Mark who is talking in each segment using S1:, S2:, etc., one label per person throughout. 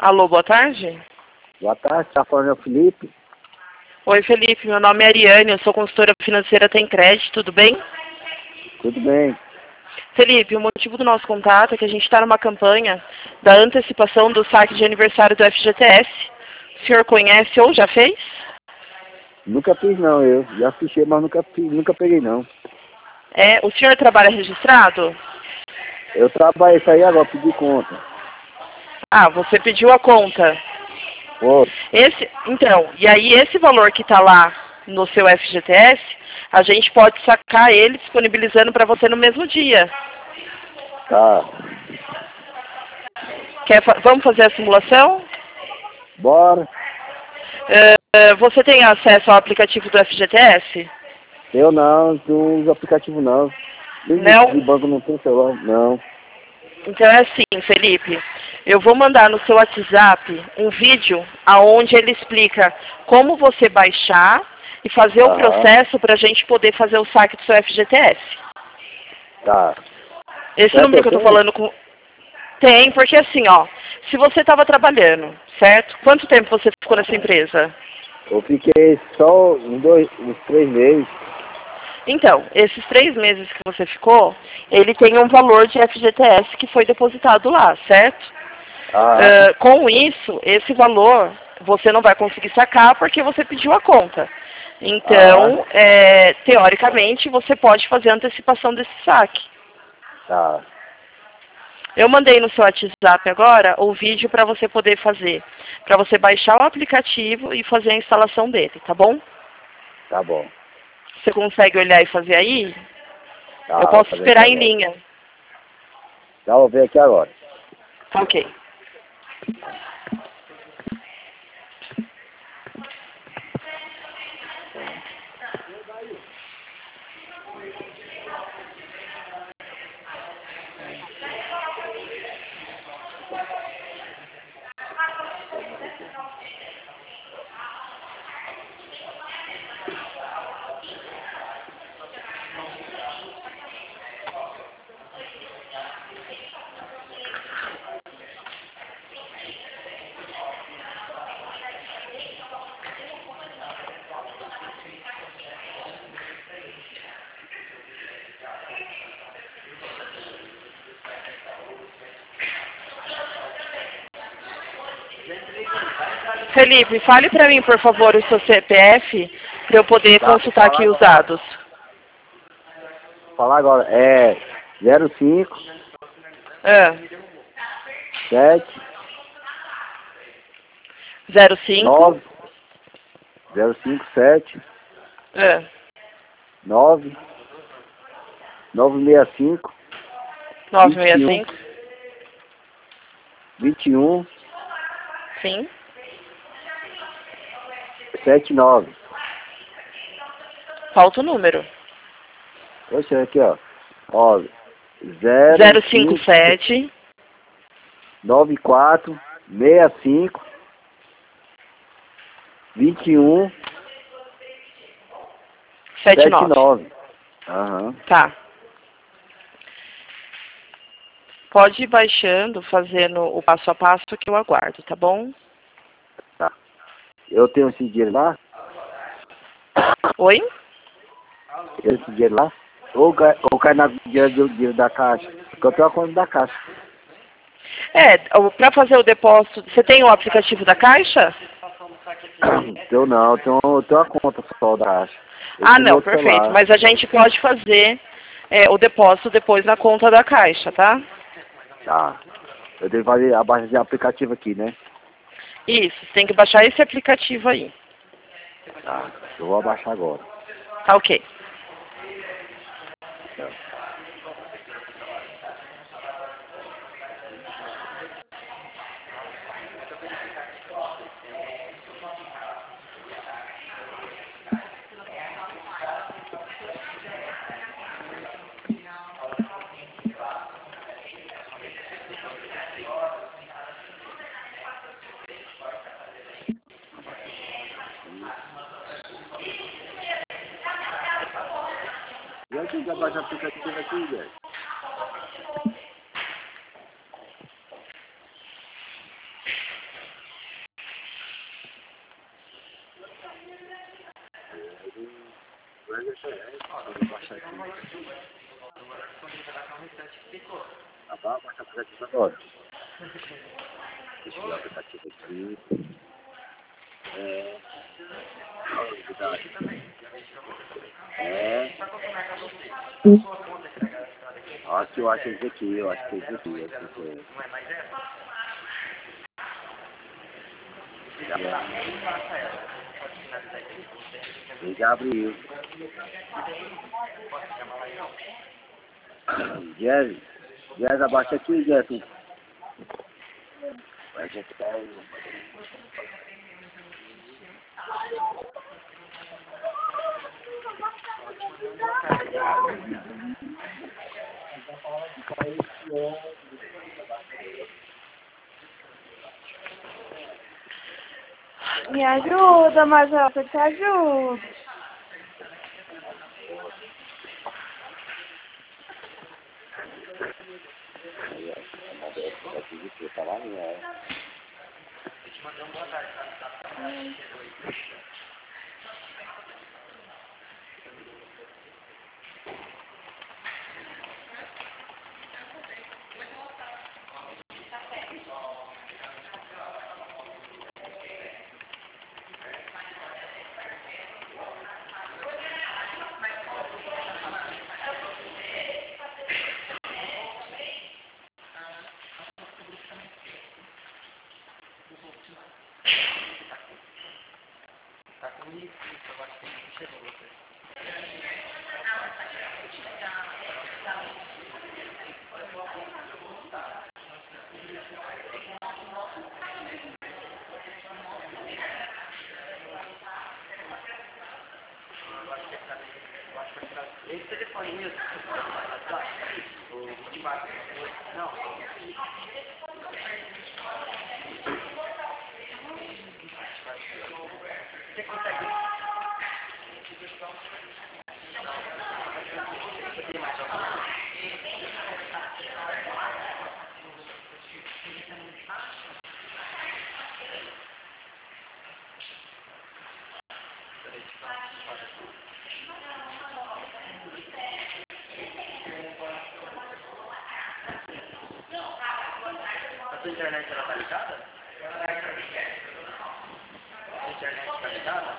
S1: Alô, boa tarde.
S2: Boa tarde, está falando é o Felipe.
S1: Oi, Felipe, meu nome é Ariane, eu sou consultora financeira Tem Crédito, tudo bem?
S2: Tudo bem?
S1: Felipe, o motivo do nosso contato é que a gente está numa campanha da antecipação do saque de aniversário do FGTS. O senhor conhece ou já fez?
S2: Nunca fiz não, eu já fichei, mas nunca peguei não.
S1: O senhor trabalha registrado?
S2: Eu trabalhei isso aí agora, pedi conta.
S1: Ah, você pediu a conta.
S2: Ô,
S1: Então, e aí esse valor que está lá no seu FGTS, a gente pode sacar ele disponibilizando para você no mesmo dia.
S2: tá.
S1: Vamos fazer a simulação?
S2: Bora.
S1: Você tem acesso ao aplicativo do FGTS?
S2: Eu não uso aplicativo não.
S1: Não?
S2: De banco não tem celular, não.
S1: Então é assim, Felipe, eu vou mandar no seu WhatsApp um vídeo aonde ele explica como você baixar e fazer o processo para a gente poder fazer o saque do seu FGTS.
S2: Tá.
S1: Esse número que eu estou falando com... Tem, porque assim, ó, se você estava trabalhando, certo? Quanto tempo você ficou nessa empresa?
S2: Eu fiquei só uns 3 meses.
S1: Então, esses 3 meses que você ficou, ele tem um valor de FGTS que foi depositado lá, certo? Com isso, esse valor você não vai conseguir sacar porque você pediu a conta. Então, teoricamente, você pode fazer a antecipação desse saque.
S2: Tá.
S1: Eu mandei no seu WhatsApp agora o vídeo para você poder fazer. Para você baixar o aplicativo e fazer a instalação dele, tá bom?
S2: Tá bom.
S1: Você consegue olhar e fazer aí?
S2: Tá,
S1: Eu posso esperar em linha.
S2: Já vou ver aqui agora.
S1: Ok. Felipe, fale para mim, por favor, o seu CPF para eu poder consultar aqui os dados.
S2: Vou falar agora. É 05 7
S1: 05
S2: 057 9 965
S1: 965.
S2: 21
S1: Sim.
S2: 79.
S1: Falta o número.
S2: Poxa, aqui ó. Ó,
S1: 057
S2: 94 65 21 79. Aham.
S1: Tá. Pode ir baixando, fazendo o passo a passo que eu aguardo, tá bom?
S2: Tá. Eu tenho esse dinheiro lá?
S1: Oi?
S2: Esse dinheiro lá? Ou cai na dinheiro da caixa? Porque eu tenho a conta da caixa.
S1: Para fazer o depósito, você tem o aplicativo da Caixa?
S2: Eu não, eu tenho a conta só da caixa.
S1: Ah, não, perfeito. Mas a gente pode fazer o depósito depois na conta da Caixa, tá?
S2: Tá. Eu tenho que fazer a baixa de aplicativo aqui, né?
S1: Isso, você tem que baixar esse aplicativo aí.
S2: Tá. Eu vou abaixar agora.
S1: Tá, ok.
S2: E aí, quem já baixa o aplicativo aqui, velho? Tá bom, mas tá fazendo agora. Deixa eu ver o aplicativo aqui. Novidade. Acho que eu acho esse aqui, eu acho que esse aqui. Ele já abriu. Jazz, abaixa aqui, Jazz. A gente tá aí.
S3: Me ajuda, Major, eu te ajudo.
S2: Tá lá, né?
S4: Esse telefoninho, o de baixo, não. Você consegue? Tem mais alguma? A sua internet ela tá ligada? A internet tá ligada?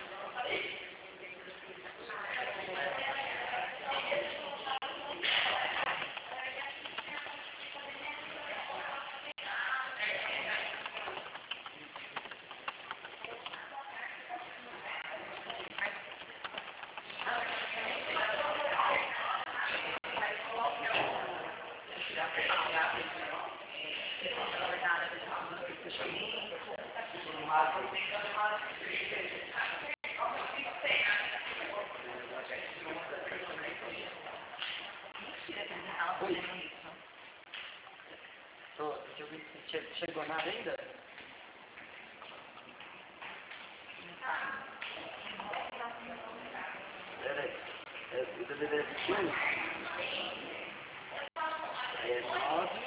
S4: Deixa eu ver se chegou nada ainda. Peraí. O DDD é 21. É 9.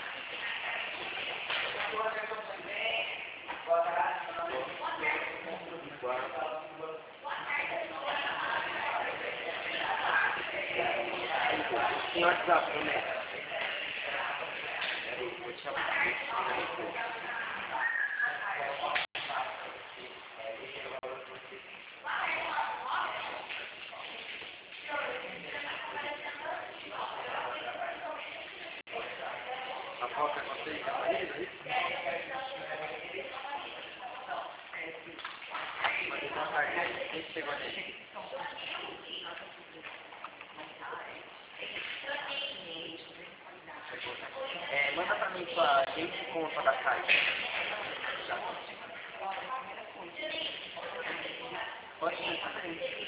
S4: Tem WhatsApp também. Vou te chamar. A foca você que é isso? Mas então tá aí. Quem chegou nele? Manda pra mim sua gente de conta da caixa. Pode ir.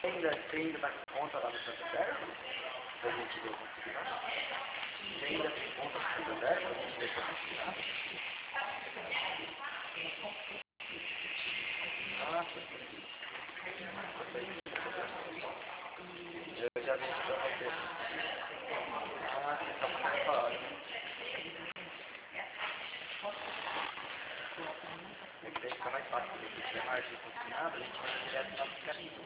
S4: Você ainda tá com conta lá no Santander? Pra gente ver como tirar? Você ainda tem conta no Santander? Pra gente ver como tirar? Ah, eu já vejo pra você. Ah, você tá muito fora. Vai ficar mais fácil, porque se tiver margem funcionada, a gente vai direto no aplicativo.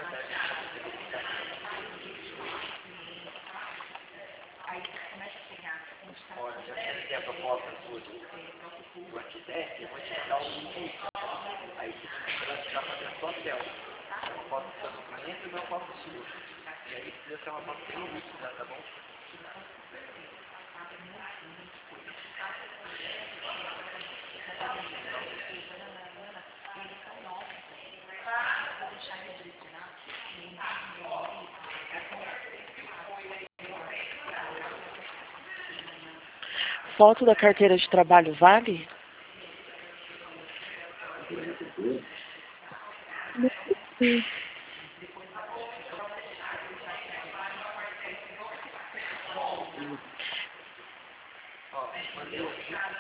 S4: Olha, já tem a proposta sua do arquiteto, eu vou te mandar um link. Aí você vai precisar fazer a sua tela. Uma foto do seu documento e uma foto sua. E aí precisa ser uma foto bem lúcida, tá bom?
S1: Foto da carteira de trabalho vale?